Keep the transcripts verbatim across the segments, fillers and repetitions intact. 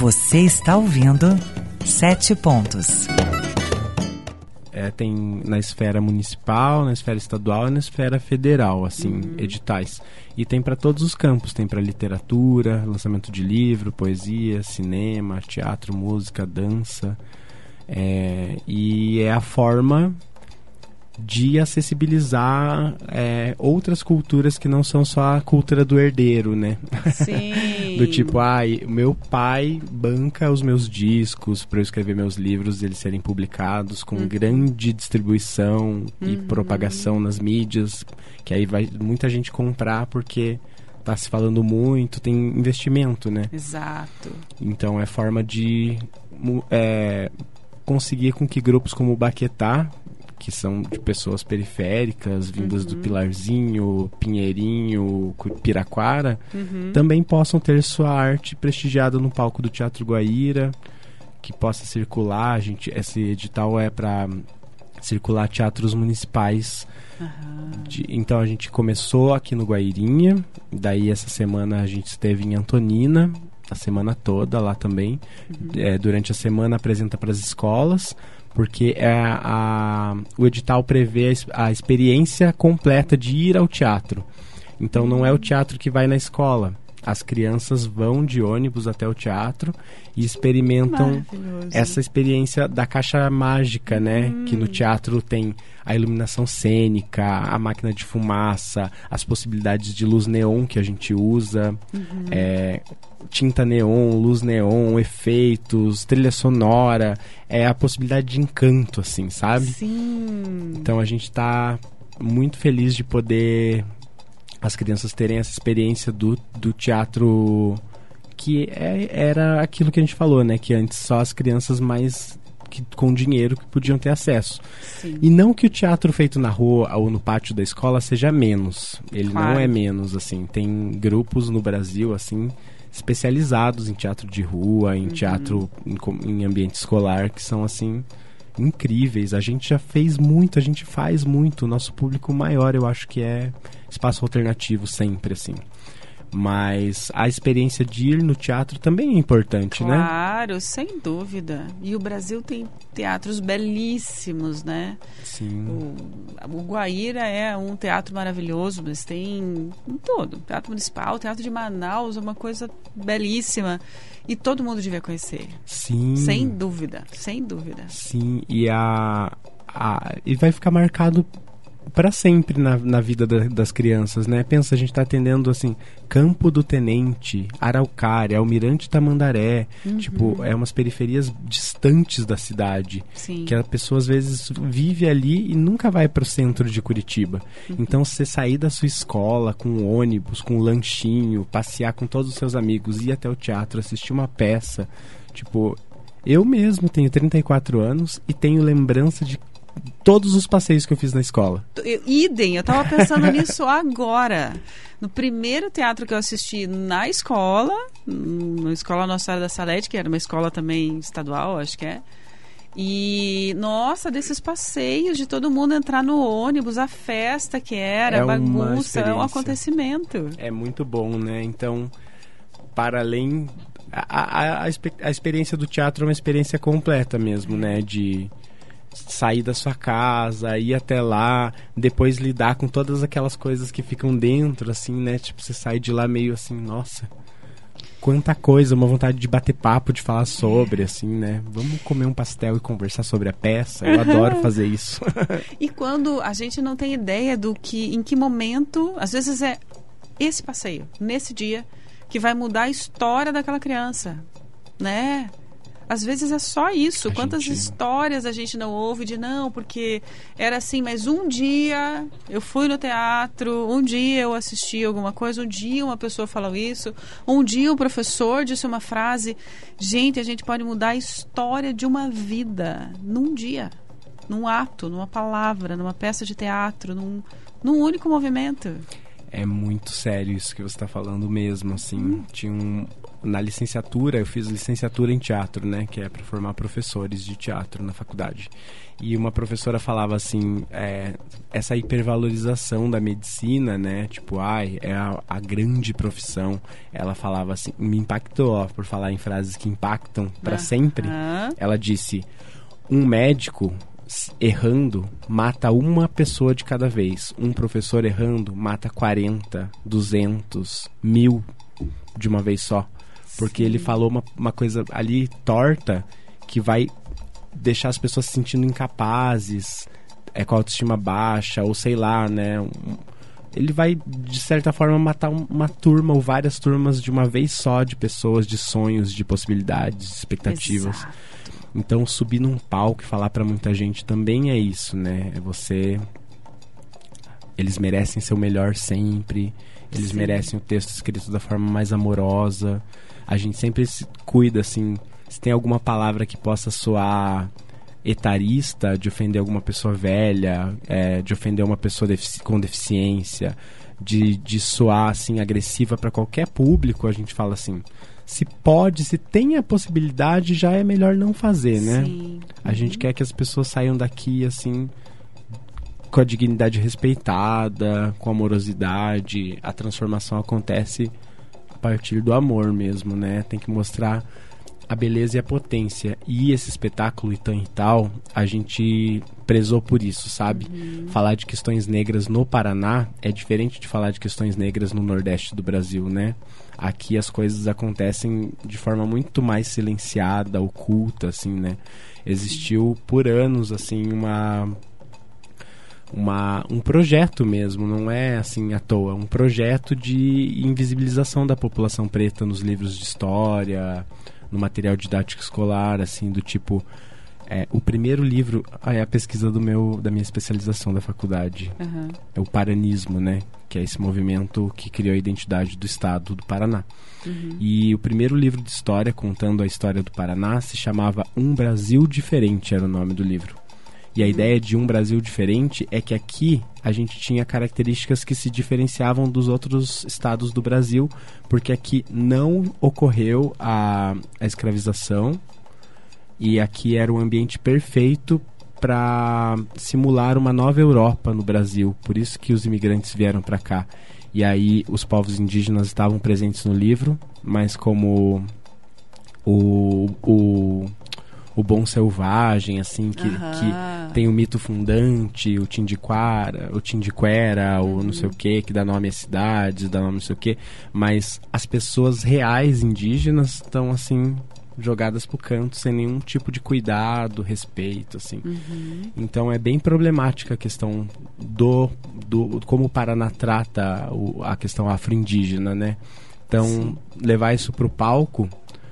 Você está ouvindo Sete Pontos. É, tem na esfera municipal, na esfera estadual e na esfera federal, assim, uhum. editais. E tem para todos os campos, tem para literatura, lançamento de livro, poesia, cinema, teatro, música, dança. É, e é a forma de acessibilizar é, outras culturas que não são só a cultura do herdeiro, né? Sim. Do tipo, ai, ah, meu pai banca os meus discos para eu escrever meus livros, eles serem publicados com uhum. grande distribuição uhum. e propagação nas mídias, que aí vai muita gente comprar porque tá se falando muito, tem investimento, né? Exato. Então é forma de é, conseguir com que grupos como o Baquetá, que são de pessoas periféricas, vindas uhum. do Pilarzinho, Pinheirinho, Piraquara, uhum. também possam ter sua arte prestigiada no palco do Teatro Guaíra, que possa circular. A gente, esse edital é para circular teatros municipais. Uhum. De, então a gente começou aqui no Guairinha, daí essa semana a gente esteve em Antonina, a semana toda lá também. Uhum. É, durante a semana apresenta para as escolas, porque é a, o edital prevê a, a experiência completa de ir ao teatro. Então não é o teatro que vai na escola. As crianças vão de ônibus até o teatro e experimentam essa experiência da caixa mágica, né? Hum. Que no teatro tem a iluminação cênica, a máquina de fumaça, as possibilidades de luz neon que a gente usa, uhum. é, tinta neon, luz neon, efeitos, trilha sonora, é a possibilidade de encanto, assim, sabe? Sim. Então a gente tá muito feliz de poder as crianças terem essa experiência do, do teatro, que é, era aquilo que a gente falou, né? Que antes só as crianças mais que, com dinheiro que podiam ter acesso. Sim. E não que o teatro feito na rua ou no pátio da escola seja menos. Ele claro. Não é menos, assim. Tem grupos no Brasil, assim, especializados em teatro de rua, em uhum. teatro em, em ambiente escolar, que são, assim, incríveis. A gente já fez muito, a gente faz muito. O nosso público maior, eu acho que é espaço alternativo sempre, assim. Mas a experiência de ir no teatro também é importante, claro, né? Claro, sem dúvida. E o Brasil tem teatros belíssimos, né? Sim. O, o Guaíra é um teatro maravilhoso, mas tem em todo. Teatro Municipal, Teatro de Manaus, é uma coisa belíssima. E todo mundo devia conhecer. Sim. Sem dúvida, sem dúvida. Sim, e, a, a, e vai ficar marcado para sempre na, na vida da, das crianças, né? Pensa, a gente tá atendendo, assim, Campo do Tenente, Araucária, Almirante Tamandaré, uhum. tipo, é umas periferias distantes da cidade. Sim. Que a pessoa, às vezes, vive ali e nunca vai pro centro de Curitiba. Uhum. Então, você sair da sua escola com ônibus, com lanchinho, passear com todos os seus amigos, ir até o teatro, assistir uma peça, tipo, eu mesmo tenho trinta e quatro anos e tenho lembrança de todos os passeios que eu fiz na escola. Eu, idem, eu tava pensando nisso agora. No primeiro teatro que eu assisti na escola, na Escola Nossa Senhora da Salete, que era uma escola também estadual, acho que é. E, nossa, desses passeios de todo mundo entrar no ônibus, a festa que era, é a bagunça, é um acontecimento. É muito bom, né? Então, para além... A, a, a, a experiência do teatro é uma experiência completa mesmo, né? De sair da sua casa, ir até lá, depois lidar com todas aquelas coisas que ficam dentro, assim, né? Tipo, você sai de lá meio assim, nossa, quanta coisa, uma vontade de bater papo, de falar sobre, assim, né? Vamos comer um pastel e conversar sobre a peça. Eu adoro fazer isso. E quando a gente não tem ideia do que, em que momento, às vezes é esse passeio, nesse dia, que vai mudar a história daquela criança, né? Às vezes é só isso. A Quantas gente... histórias a gente não ouve de não, porque era assim, mas um dia eu fui no teatro, um dia eu assisti alguma coisa, um dia uma pessoa falou isso, um dia um professor disse uma frase. Gente, a gente pode mudar a história de uma vida num dia, num ato, numa palavra, numa peça de teatro, num, num único movimento. É muito sério isso que você está falando mesmo, assim. Hum. Tinha um... Na licenciatura, eu fiz licenciatura em teatro, né? Que é para formar professores de teatro na faculdade. E uma professora falava assim, é, essa hipervalorização da medicina, né? Tipo, ai, é a, a grande profissão. Ela falava assim, me impactou, ó, por falar em frases que impactam para sempre. Uh-huh. Ela disse, um médico errando mata uma pessoa de cada vez. Um professor errando mata quarenta, duzentos, mil de uma vez só. Porque Sim. ele falou uma, uma coisa ali torta que vai deixar as pessoas se sentindo incapazes, é, com a autoestima baixa, ou sei lá, né? Um, ele vai, de certa forma, matar um, uma turma ou várias turmas de uma vez só de pessoas, de sonhos, de possibilidades, de expectativas. Exato. Então, subir num palco e falar pra muita gente também é isso, né? É você... Eles merecem ser o melhor sempre. Eles Sim. merecem o texto escrito da forma mais amorosa. A gente sempre se cuida, assim, se tem alguma palavra que possa soar etarista, de ofender alguma pessoa velha, é, de ofender uma pessoa defici- com deficiência, de, de soar, assim, agressiva para qualquer público, a gente fala assim, se pode, se tem a possibilidade, já é melhor não fazer, né? Sim. A uhum. gente quer que as pessoas saiam daqui, assim, com a dignidade respeitada, com amorosidade. A transformação acontece a partir do amor mesmo, né? Tem que mostrar a beleza e a potência. E esse espetáculo Itã e Tal, a gente prezou por isso, sabe? Uhum. Falar de questões negras no Paraná é diferente de falar de questões negras no Nordeste do Brasil, né? Aqui as coisas acontecem de forma muito mais silenciada, oculta, assim, né? Existiu por anos, assim, uma... Uma, um projeto mesmo, não é assim à toa, um projeto de invisibilização da população preta nos livros de história, no material didático escolar, assim, do tipo, é, o primeiro livro, ah, é a pesquisa do meu, da minha especialização da faculdade, uhum. é o paranismo, né, que é esse movimento que criou a identidade do estado do Paraná. Uhum. E o primeiro livro de história, contando a história do Paraná, se chamava Um Brasil Diferente, era o nome do livro. E a ideia de um Brasil diferente é que aqui a gente tinha características que se diferenciavam dos outros estados do Brasil, porque aqui não ocorreu a, a escravização e aqui era um ambiente perfeito para simular uma nova Europa no Brasil. Por isso que os imigrantes vieram para cá. E aí os povos indígenas estavam presentes no livro, mas como o... o o bom selvagem, assim, que, uhum. que tem o mito fundante, o Tindiquara, o Tindiquera, uhum. o não sei o que, que dá nome às cidades, dá nome não sei o que, mas as pessoas reais indígenas estão, assim, jogadas pro canto, sem nenhum tipo de cuidado, respeito, assim. Uhum. Então é bem problemática a questão do, do como o Paraná trata o, a questão afro-indígena, né? Então, Sim. levar isso pro palco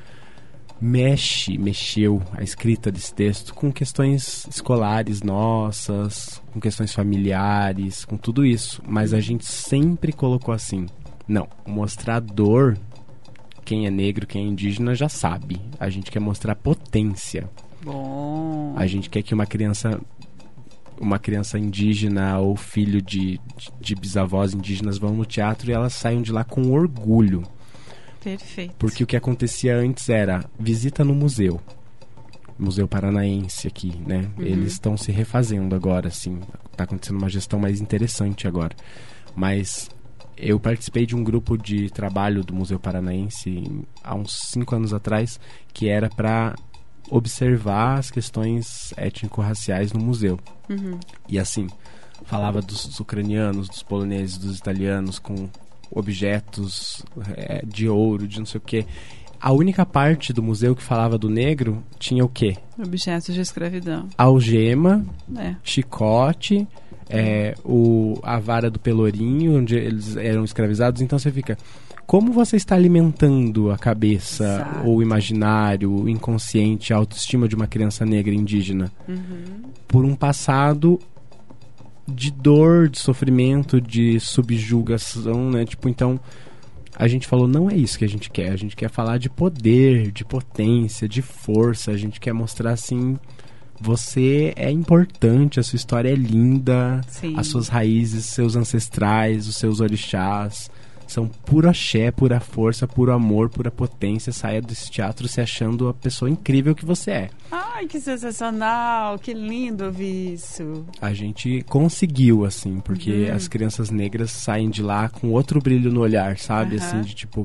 mexe, mexeu a escrita desse texto com questões escolares nossas, com questões familiares, com tudo isso. Mas a gente sempre colocou assim, não, mostrar dor, quem é negro, quem é indígena já sabe. A gente quer mostrar potência. Bom. A gente quer que uma criança, uma criança indígena ou filho de, de, de bisavós indígenas vão no teatro e elas saiam de lá com orgulho. Perfeito. Porque o que acontecia antes era visita no museu. Museu Paranaense aqui, né? Uhum. Eles estão se refazendo agora, assim. Tá acontecendo uma gestão mais interessante agora. Mas eu participei de um grupo de trabalho do Museu Paranaense há uns cinco anos atrás, que era para observar as questões étnico-raciais no museu. Uhum. E assim, falava dos ucranianos, dos poloneses, dos italianos com objetos é, de ouro, de não sei o quê. A única parte do museu que falava do negro tinha o quê? Objetos de escravidão. Algema, é. chicote, é, o, a vara do pelourinho, onde eles eram escravizados. Então você fica... Como você está alimentando a cabeça, Exato. ou o imaginário, o inconsciente, a autoestima de uma criança negra indígena? Uhum. Por um passado de dor, de sofrimento, de subjugação, né? Tipo, então, a gente falou, não é isso que a gente quer. A gente quer falar de poder, de potência, de força. A gente quer mostrar, assim, você é importante, a sua história é linda, Sim. as suas raízes, seus ancestrais, os seus orixás são puro axé, pura força, puro amor, pura potência. Saia desse teatro se achando a pessoa incrível que você é. Ai, que sensacional, que lindo ouvir isso. A gente conseguiu, assim, porque Uhum. as crianças negras saem de lá com outro brilho no olhar, sabe? Uhum. Assim, de tipo,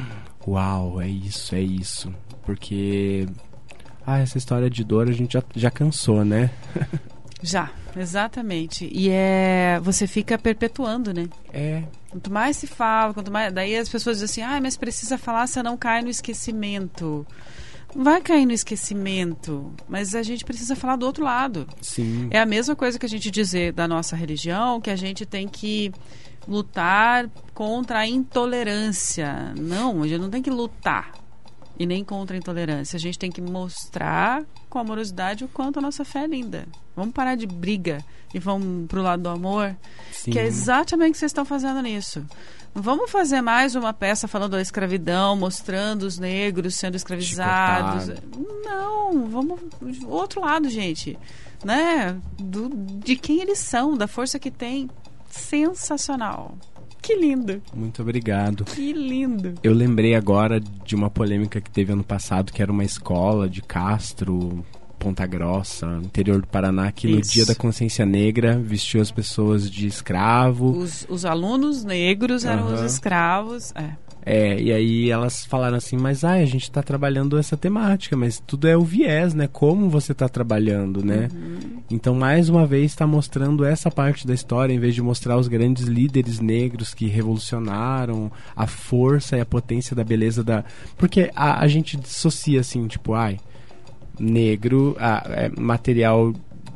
uau, é isso, é isso. Porque, ah, essa história de dor a gente já, já cansou, né? Já, exatamente. E é, você fica perpetuando, né? É. Quanto mais se fala, quanto mais... Daí as pessoas dizem assim, ah, mas precisa falar se não cai no esquecimento. Não vai cair no esquecimento, mas a gente precisa falar do outro lado. Sim. É a mesma coisa que a gente dizer da nossa religião, que a gente tem que lutar contra a intolerância. Não, a gente não tem que lutar. E nem contra a intolerância. A gente tem que mostrar com amorosidade o quanto a nossa fé é linda. Vamos parar de briga e vamos pro lado do amor. Sim. Que é exatamente o que vocês estão fazendo nisso. Não vamos fazer mais uma peça falando da escravidão, mostrando os negros sendo escravizados. Chicotado. Não, vamos o outro lado, gente. Né? Do, de quem eles são, da força que tem. Sensacional. Que lindo. Muito obrigado. Que lindo. Eu lembrei agora de uma polêmica que teve ano passado, que era uma escola de Castro, Ponta Grossa, interior do Paraná, que no Isso. Dia da Consciência Negra vestiu as pessoas de escravo. Os, os alunos negros eram Aham. os escravos. É. É, e aí elas falaram assim, mas ai, a gente tá trabalhando essa temática, mas tudo é o viés, né? Como você tá trabalhando, né? Uhum. Então, mais uma vez, está mostrando essa parte da história, em vez de mostrar os grandes líderes negros que revolucionaram, a força e a potência da beleza da... Porque a, a gente dissocia assim, tipo, ai, negro, a, é material...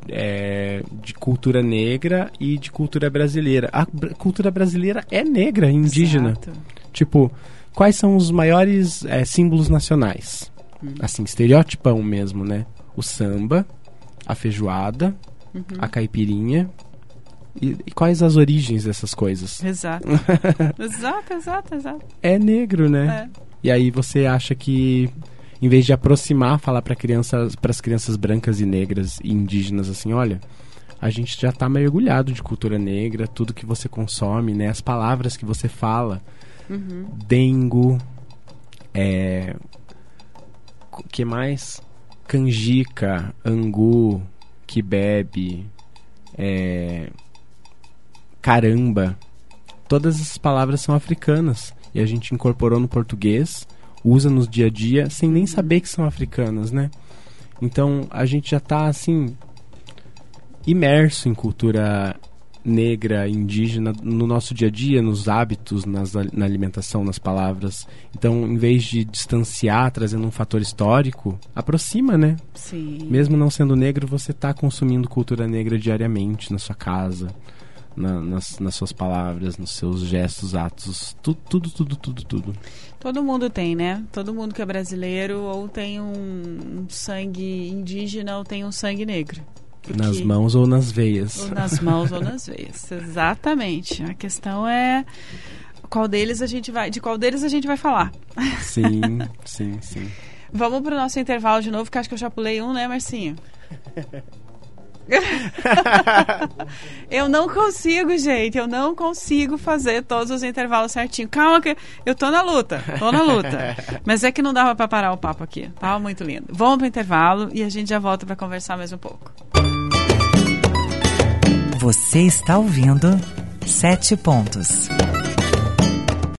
É, de cultura negra e de cultura brasileira. A br- cultura brasileira é negra, indígena. Exato. Tipo, quais são os maiores é, símbolos nacionais? Hum. Assim, estereotipão mesmo, né? O samba, a feijoada, Uhum. a caipirinha. E, e quais as origens dessas coisas? Exato. exato, exato, exato. É negro, né? É. E aí você acha que, em vez de aproximar, falar para crianças, para as crianças brancas e negras e indígenas assim, olha, a gente já tá mergulhado de cultura negra, tudo que você consome, né? As palavras que você fala. Uhum. Dengo, é... o que mais? Canjica, angu, que bebe, é... caramba. Todas essas palavras são africanas e a gente incorporou no português, usa no dia a dia sem nem saber que são africanas, né? Então a gente já tá assim imerso em cultura negra, indígena no nosso dia a dia, nos hábitos, nas, na alimentação, nas palavras. Então, em vez de distanciar, trazendo um fator histórico, aproxima, né? Sim. Mesmo não sendo negro, você está consumindo cultura negra diariamente na sua casa, na, nas, nas suas palavras, nos seus gestos, atos, tudo, tudo, tudo, tudo, tudo. Todo mundo tem, né? Todo mundo que é brasileiro ou tem um, um sangue indígena ou tem um sangue negro. Porque... Nas mãos ou nas veias. Ou nas mãos ou nas veias. Exatamente. A questão é qual deles a gente vai, de qual deles a gente vai falar. Sim, sim, sim. Vamos pro nosso intervalo de novo, que acho que eu já pulei um, né, Marcinho? Eu não consigo, gente. Eu não consigo fazer todos os intervalos certinho. Calma que eu tô na luta. Tô na luta. Mas é que não dava pra parar o papo aqui. Tava muito lindo. Vamos pro intervalo e a gente já volta pra conversar mais um pouco. Você está ouvindo Sete Pontos.